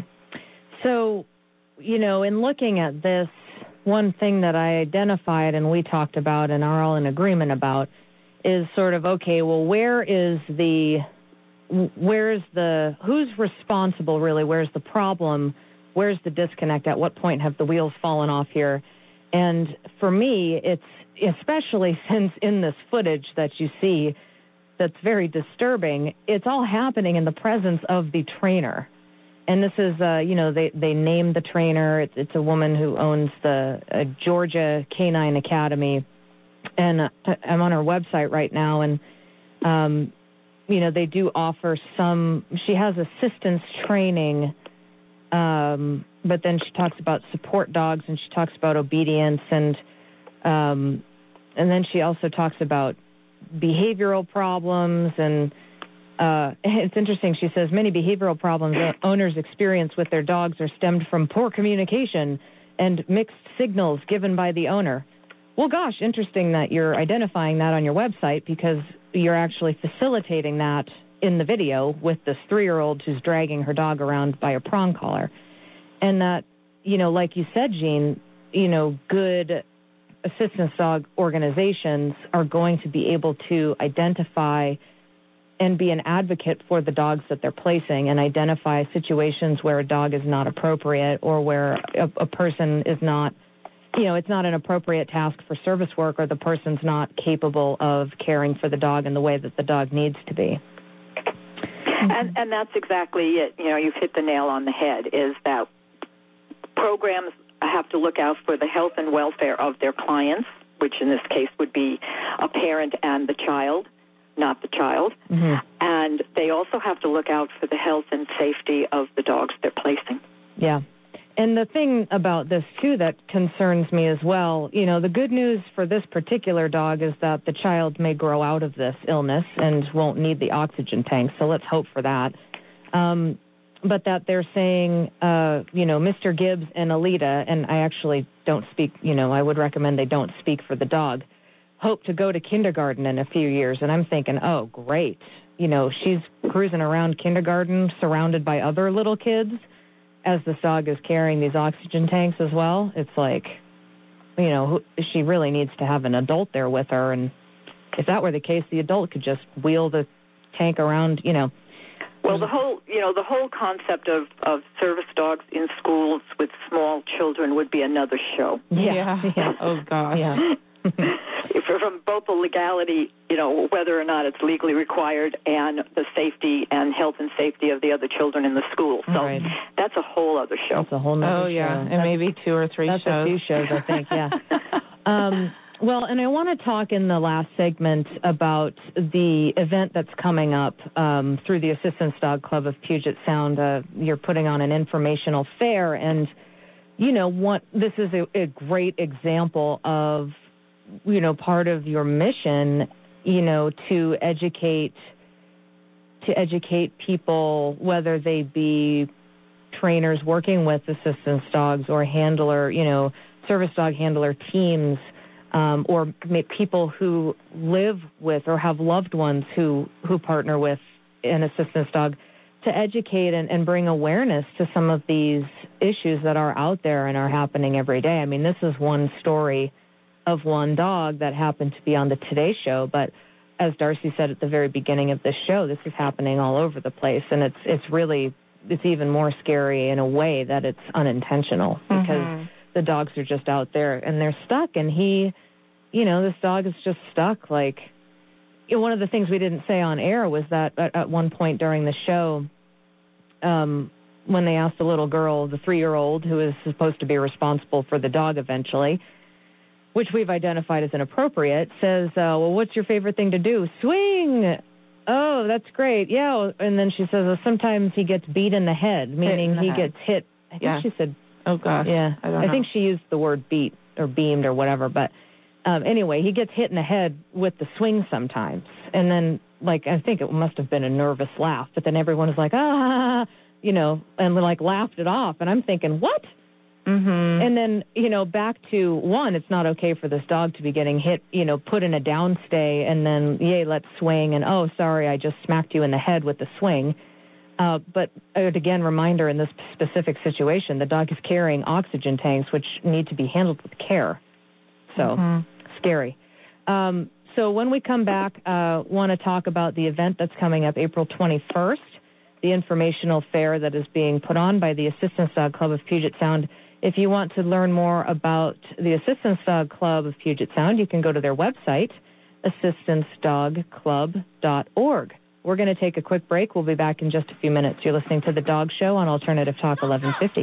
So, in looking at this, one thing that I identified and we talked about and are all in agreement about is sort of, okay, well, who's responsible really? Where's the problem? Where's the disconnect? At what point have the wheels fallen off here? And for me, it's especially since in this footage that you see that's very disturbing, it's all happening in the presence of the trainer. And this is, they named the trainer. It's a woman who owns the Georgia Canine Academy. And I'm on her website right now, and, they do offer she has assistance training, but then she talks about support dogs, and she talks about obedience, and then she also talks about behavioral problems, and it's interesting. She says many behavioral problems owners experience with their dogs are stemmed from poor communication and mixed signals given by the owner. Well, gosh, interesting that you're identifying that on your website because you're actually facilitating that in the video with this 3-year-old who's dragging her dog around by a prong collar. And that, like you said, Jean, good assistance dog organizations are going to be able to identify and be an advocate for the dogs that they're placing and identify situations where a dog is not appropriate or where a person is not, it's not an appropriate task for service work or the person's not capable of caring for the dog in the way that the dog needs to be. And that's exactly it. You've hit the nail on the head, is that programs have to look out for the health and welfare of their clients, which in this case would be a parent and the child, not the child. Mm-hmm. And they also have to look out for the health and safety of the dogs they're placing. Yeah. And the thing about this, too, that concerns me as well, you know, the good news for this particular dog is that the child may grow out of this illness and won't need the oxygen tank, so let's hope for that. But that they're saying, you know, Mr. Gibbs and Alita, and I actually don't speak, you know, I would recommend they don't speak for the dog, hope to go to kindergarten in a few years. And I'm thinking, oh, great. You know, she's cruising around kindergarten surrounded by other little kids as this dog is carrying these oxygen tanks as well. It's like, you know, she really needs to have an adult there with her. And if that were the case, the adult could just wheel the tank around, you know. Well, the whole concept of service dogs in schools with small children would be another show. Yeah. Oh, gosh. Yeah. From both the legality, you know, whether or not it's legally required, and the safety and health and safety of the other children in the school. So that's a whole other show. That's a whole other show. Yeah, and maybe 2 or 3 shows. That's a few shows, I think, yeah. Well, and I want to talk in the last segment about the event that's coming up through the Assistance Dog Club of Puget Sound. You're putting on an informational fair, and, you know, this is a great example of, you know, part of your mission, you know, to educate people, whether they be trainers working with assistance dogs or handler, you know, service dog handler teams, or people who live with or have loved ones who partner with an assistance dog, to educate and bring awareness to some of these issues that are out there and are happening every day. I mean, this is one story of one dog that happened to be on the Today Show, but as Darcy said at the very beginning of this show, this is happening all over the place, and it's even more scary in a way that it's unintentional, because the dogs are just out there and they're stuck, and this dog is just stuck. Like, you know, one of the things we didn't say on air was that at one point during the show, when they asked the little girl, the 3-year-old who is supposed to be responsible for the dog eventually, which we've identified as inappropriate, says, well, what's your favorite thing to do? Swing! Oh, that's great. Yeah. And then she says, well, sometimes he gets beat in the head, meaning he gets hit. I think she said, oh, gosh. Yeah. I think she used the word beat or beamed or whatever. But anyway, he gets hit in the head with the swing sometimes. And then, like, I think it must have been a nervous laugh. But then everyone was like, you know, and like laughed it off. And I'm thinking, what? Mm-hmm. And then, you know, back to one, it's not okay for this dog to be getting hit, you know, put in a downstay and then, yay, let's swing. And, oh, sorry, I just smacked you in the head with the swing. But again, reminder, in this specific situation, the dog is carrying oxygen tanks, which need to be handled with care. So, scary. So when we come back, want to talk about the event that's coming up April 21st, the informational fair that is being put on by the Assistance Dog Club of Puget Sound. If you want to learn more about the Assistance Dog Club of Puget Sound, you can go to their website, assistancedogclub.org. We're going to take a quick break. We'll be back in just a few minutes. You're listening to The Dog Show on Alternative Talk 1150.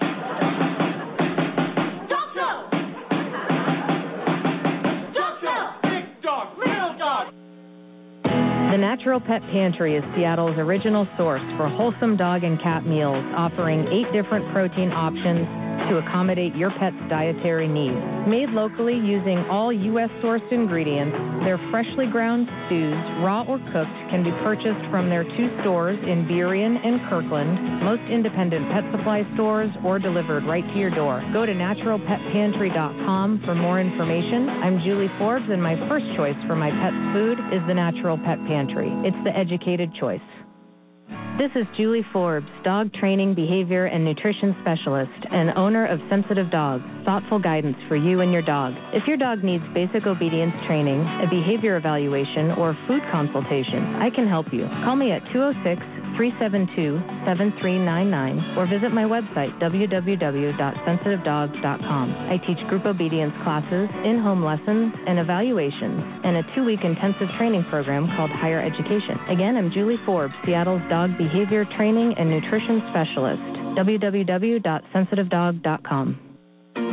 The Natural Pet Pantry is Seattle's original source for wholesome dog and cat meals, offering 8 different protein options to accommodate your pet's dietary needs. Made locally using all U.S.-sourced ingredients, their freshly ground stews, raw or cooked, can be purchased from their 2 stores in Burien and Kirkland, most independent pet supply stores, or delivered right to your door. Go to naturalpetpantry.com for more information. I'm Julie Forbes, and my first choice for my pet's food is the Natural Pet Pantry. It's the educated choice. This is Julie Forbes, dog training, behavior, and nutrition specialist and owner of Sensitive Dogs, thoughtful guidance for you and your dog. If your dog needs basic obedience training, a behavior evaluation, or food consultation, I can help you. Call me at 206-372-7399 or visit my website, www.sensitivedogs.com. I teach group obedience classes, in-home lessons, and evaluations, and a 2-week intensive training program called Higher Education. Again, I'm Julie Forbes, Seattle's dog behavior training and nutrition specialist. www.sensitivedog.com.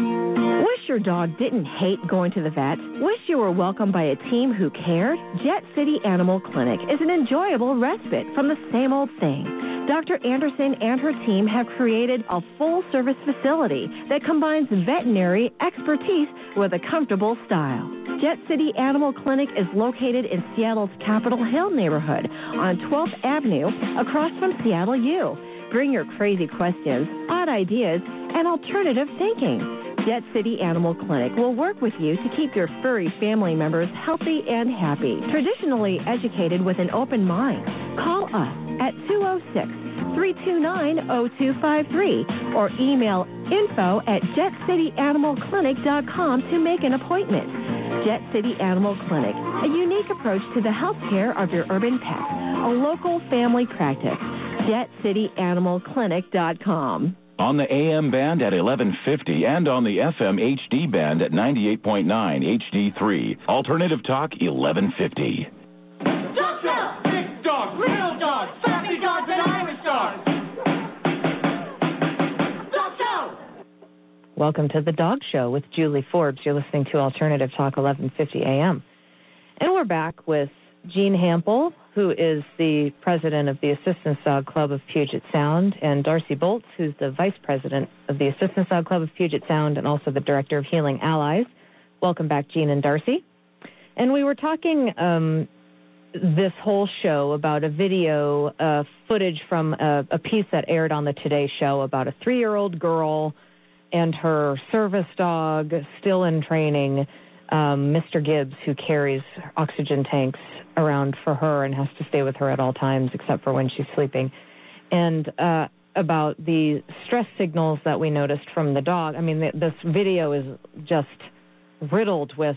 your dog didn't hate going to the vet? Wish you were welcomed by a team who cared? Jet City Animal Clinic is an enjoyable respite from the same old thing. Dr. Anderson and her team have created a full-service facility that combines veterinary expertise with a comfortable style. Jet City Animal Clinic is located in Seattle's Capitol Hill neighborhood on 12th Avenue across from Seattle U. Bring your crazy questions, odd ideas, and alternative thinking. Jet City Animal Clinic will work with you to keep your furry family members healthy and happy, traditionally educated with an open mind. Call us at 206-329-0253 or email info@jetcityanimalclinic.com to make an appointment. Jet City Animal Clinic, a unique approach to the health care of your urban pet, a local family practice. JetCityAnimalClinic.com. On the AM band at 1150 and on the FM HD band at 98.9 HD3. Alternative Talk 1150. Dog Show! Big dogs, little dogs, family dogs, and Irish dogs. Dog Show! Welcome to the Dog Show with Julie Forbes. You're listening to Alternative Talk 1150 AM. And we're back with Jean Hampel, who is the president of the Assistance Dog Club of Puget Sound, and Darcy Bolts, who's the vice president of the Assistance Dog Club of Puget Sound and also the director of Healing Allies. Welcome back, Jean and Darcy. And we were talking this whole show about a video footage from a piece that aired on the Today Show about a 3-year-old girl and her service dog, still in training, Mr. Gibbs, who carries oxygen tanks around for her and has to stay with her at all times except for when she's sleeping, and about the stress signals that we noticed from the dog. I mean, this video is just riddled with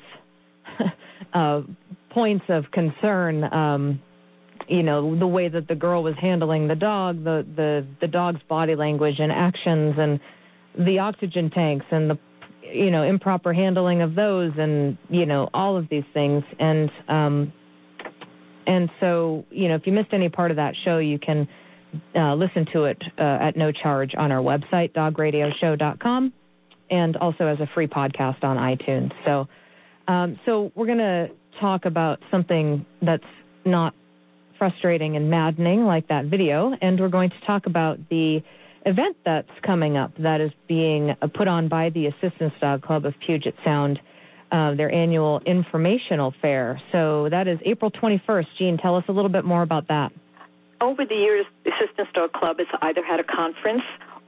points of concern. You know, the way that the girl was handling the dog, the dog's body language and actions, and the oxygen tanks and the improper handling of those, and all of these things. And so, if you missed any part of that show, you can listen to it at no charge on our website, dogradioshow.com, and also as a free podcast on iTunes. So we're going to talk about something that's not frustrating and maddening like that video, and we're going to talk about the event that's coming up that is being put on by the Assistance Dog Club of Puget Sound, their annual informational fair. So that is April 21st. Jean, tell us a little bit more about that. Over the years, the Assistance Dog Club has either had a conference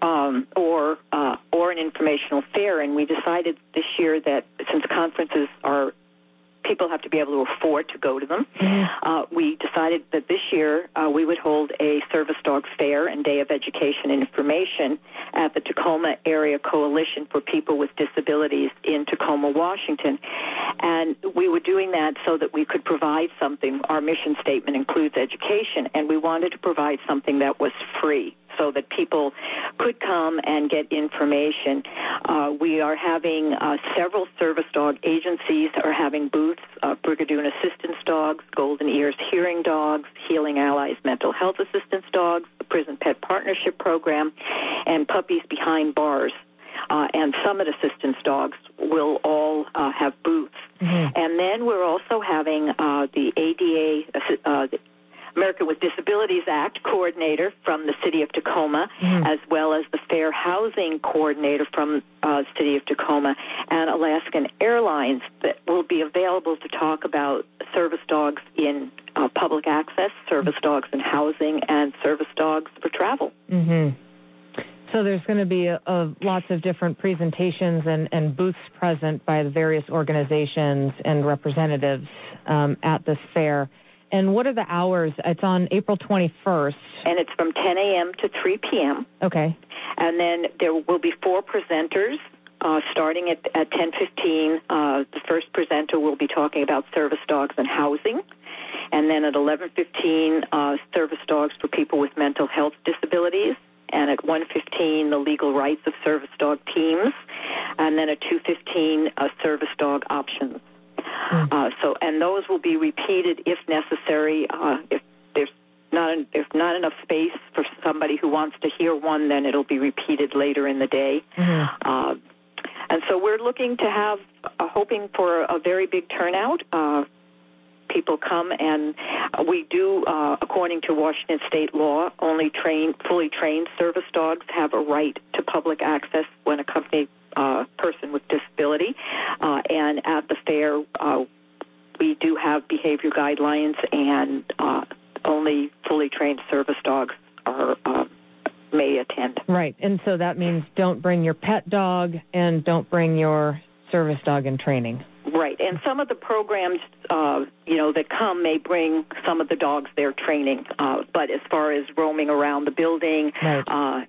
or an informational fair, and we decided this year that since conferences are people have to be able to afford to go to them. We decided that this year we would hold a service dog fair and day of education and information at the Tacoma Area Coalition for People with Disabilities in Tacoma, Washington. And we were doing that so that we could provide something. Our mission statement includes education, and we wanted to provide something that was free, so that people could come and get information. We are having several service dog agencies are having booths, Brigadoon Assistance Dogs, Golden Ears Hearing Dogs, Healing Allies Mental Health Assistance Dogs, the Prison Pet Partnership Program, and Puppies Behind Bars. And Summit Assistance Dogs will all have booths. And then we're also having the ADA, the American with Disabilities Act coordinator from the City of Tacoma, as well as the Fair Housing coordinator from the City of Tacoma, and Alaskan Airlines that will be available to talk about service dogs in public access, service dogs in housing, and service dogs for travel. So there's going to be lots of different presentations and booths present by the various organizations and representatives at this fair. And what are the hours? It's on April 21st. And it's from 10 a.m. to 3 p.m. Okay. And then there will be 4 presenters starting at 10:15. The first presenter will be talking about service dogs and housing. And then at 11:15, service dogs for people with mental health disabilities. And at 1:15, the legal rights of service dog teams. And then at 2:15, service dog options. And those will be repeated if necessary. If there's not enough space for somebody who wants to hear one, then it'll be repeated later in the day. And so we're looking to have, hoping for a very big turnout. People come, and we do, according to Washington state law, only fully trained service dogs have a right to public access when accompanied person with disability. And at the fair, we do have behavior guidelines, and only fully trained service dogs may attend. Right, and so that means don't bring your pet dog and don't bring your service dog in training. Right, and some of the programs, that come may bring some of the dogs they're training, but as far as roaming around the building, right.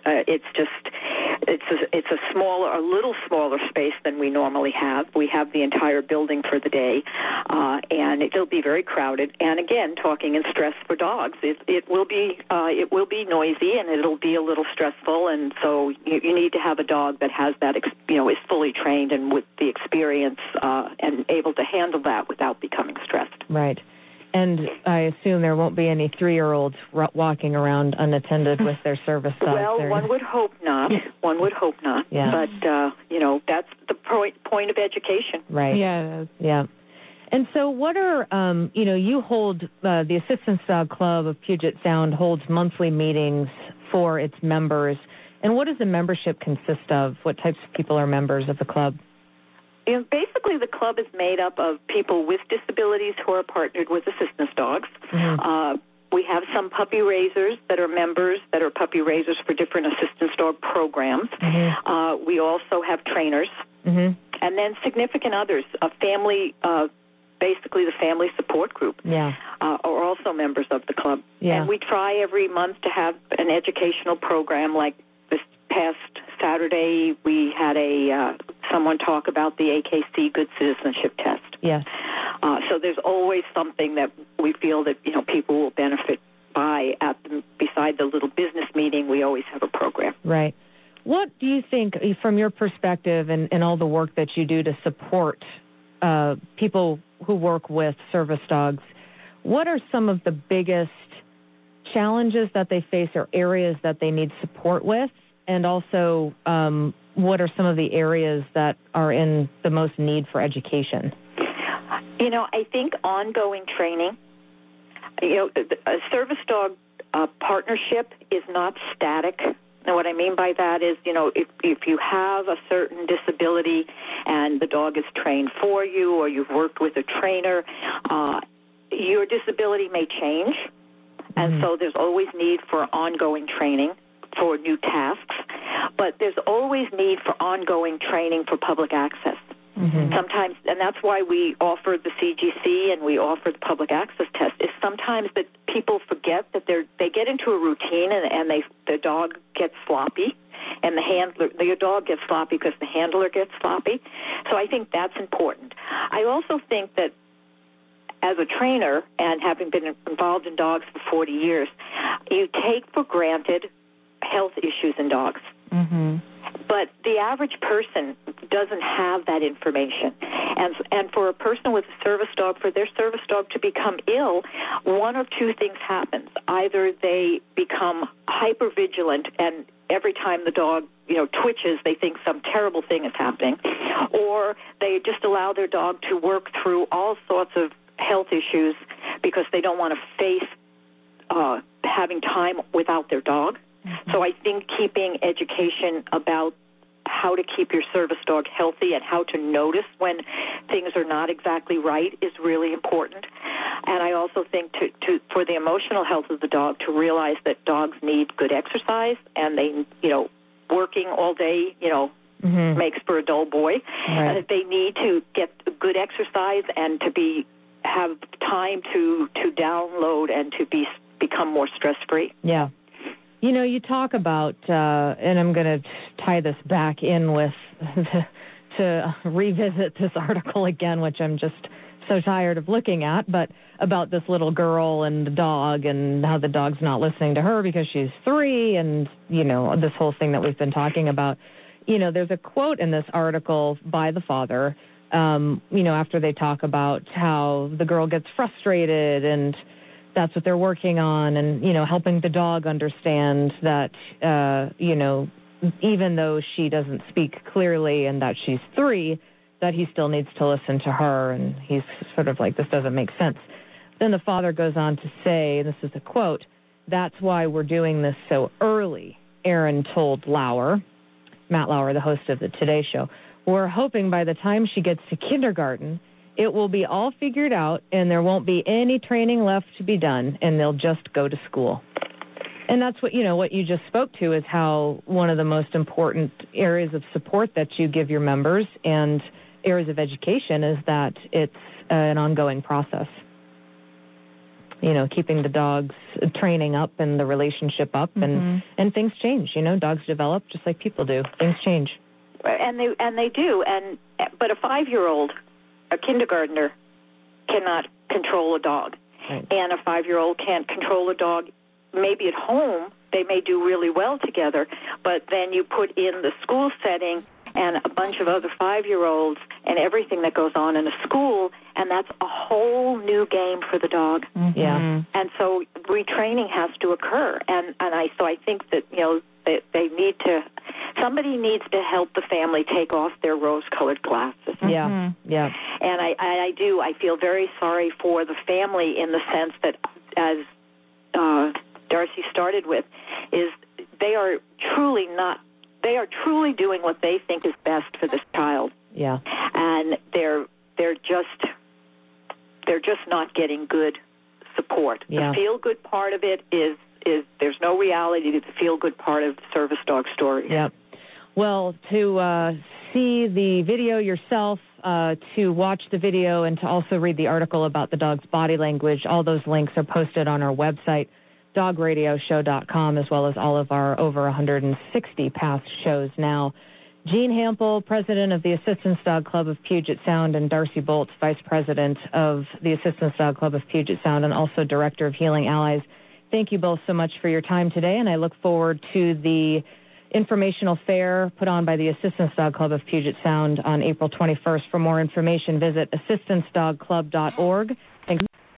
It's a little smaller space than we normally have. We have the entire building for the day, and it'll be very crowded. And again, talking in stress for dogs, it will be noisy and it'll be a little stressful. And so you need to have a dog that has that, is fully trained and with the experience and able to handle that without becoming stressed. Right. And I assume there won't be any 3-year-olds walking around unattended with their service dogs. Well, one would hope not. Yeah. But, that's the point of education. Right. Yeah. Yeah. And so what are, you hold, the Assistance Dog Club of Puget Sound holds monthly meetings for its members. And what does the membership consist of? What types of people are members of the club? Basically, the club is made up of people with disabilities who are partnered with assistance dogs. Mm-hmm. We have some puppy raisers that are members that are puppy raisers for different assistance dog programs. Mm-hmm. We also have trainers. Mm-hmm. And then significant others, a family, basically the family support group, are also members of the club. Yeah. And we try every month to have an educational program. Like this past Saturday, we had someone talk about the AKC Good Citizenship Test. Yes. So there's always something that we feel that people will benefit by. Beside the little business meeting, we always have a program. Right. What do you think, from your perspective and all the work that you do to support people who work with service dogs, what are some of the biggest challenges that they face or areas that they need support with? And also, what are some of the areas that are in the most need for education? I think ongoing training, a service dog partnership is not static. And what I mean by that is, if you have a certain disability and the dog is trained for you or you've worked with a trainer, your disability may change. And so there's always need for ongoing training for new tasks. But there's always need for ongoing training for public access. Mm-hmm. Sometimes, and that's why we offer the CGC and we offer the public access test, is sometimes that people forget that they get into a routine and the dog gets sloppy, and your dog gets sloppy because the handler gets sloppy. So I think that's important. I also think that as a trainer and having been involved in dogs for 40 years, you take for granted health issues in dogs. Mm-hmm. But the average person doesn't have that information. And for a person with a service dog, for their service dog to become ill, one of two things happens. Either they become hypervigilant, and every time the dog, twitches, they think some terrible thing is happening, or they just allow their dog to work through all sorts of health issues because they don't want to face having time without their dog. So I think keeping education about how to keep your service dog healthy and how to notice when things are not exactly right is really important. And I also think for the emotional health of the dog, to realize that dogs need good exercise, and they, working all day, makes for a dull boy. Right. And that they need to get good exercise and to have time to download and to become more stress-free. Yeah. You talk about, and I'm going to tie this back in with to revisit this article again, which I'm just so tired of looking at, but about this little girl and the dog and how the dog's not listening to her because she's 3 and, this whole thing that we've been talking about. There's a quote in this article by the father, after they talk about how the girl gets frustrated and that's what they're working on, and, helping the dog understand that, even though she doesn't speak clearly and that she's 3, that he still needs to listen to her, and he's sort of like, this doesn't make sense. Then the father goes on to say, and this is a quote, "That's why we're doing this so early," Aaron told Matt Lauer, the host of the Today Show. "We're hoping by the time she gets to kindergarten, it will be all figured out and there won't be any training left to be done, and they'll just go to school." And that's what you just spoke to is how one of the most important areas of support that you give your members and areas of education is that it's an ongoing process. Keeping the dog's training up and the relationship up, and things change. Dogs develop just like people do. Things change. And they do. But a 5-year-old, a kindergartner, cannot control a dog. Right. And a 5-year-old can't control a dog. Maybe at home they may do really well together, but then you put in the school setting and a bunch of other 5-year-olds and everything that goes on in a school, and that's a whole new game for the dog. Mm-hmm. Yeah. And so retraining has to occur, and I think that they need to. Somebody needs to help the family take off their rose-colored glasses. Yeah, yeah. And I do. I feel very sorry for the family in the sense that, as Darcy started with, is they are truly doing what they think is best for this child. Yeah. And they're just not getting good support. Yeah. The feel-good part of it is there's no reality to the feel-good part of the service dog story. Yeah. Well, to see the video yourself, to watch the video, and to also read the article about the dog's body language, all those links are posted on our website, dogradioshow.com, as well as all of our over 160 past shows now. Jean Hampel, president of the Assistance Dog Club of Puget Sound, and Darcy Bolts, vice president of the Assistance Dog Club of Puget Sound and also director of Healing Allies. Thank you both so much for your time today, and I look forward to the informational fair put on by the Assistance Dog Club of Puget Sound on April 21st. For more information, visit assistancedogclub.org. Thanks.